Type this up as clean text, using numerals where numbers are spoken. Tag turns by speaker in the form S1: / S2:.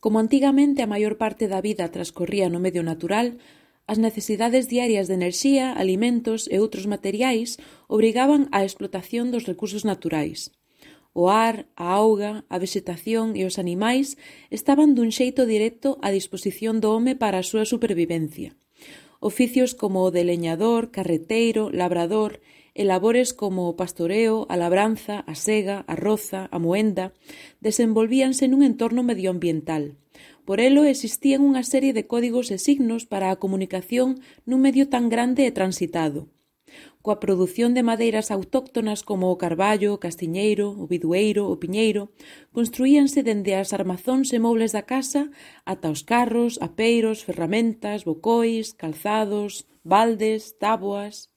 S1: Como antigamente a maior parte da vida transcorría no medio natural, as necesidades diarias de enerxía, alimentos e outros materiais obrigaban á explotación dos recursos naturais. O ar, a auga, a vexetación e os animais estaban dun xeito directo á disposición do home para a súa supervivencia. Oficios como o de leñador, carreteiro, labrador e labores como o pastoreo, a labranza, a sega, a roza, a moenda, desenvolvíanse nun entorno medioambiental. Por elo existían unha serie de códigos e signos para a comunicación nun medio tan grande e transitado. Coa produción de madeiras autóctonas como o carballo, o castiñeiro, o bidueiro, o piñeiro, construíanse dende as armazóns e mobles da casa ata os carros, apeiros, ferramentas, bocois, calzados, baldes, táboas.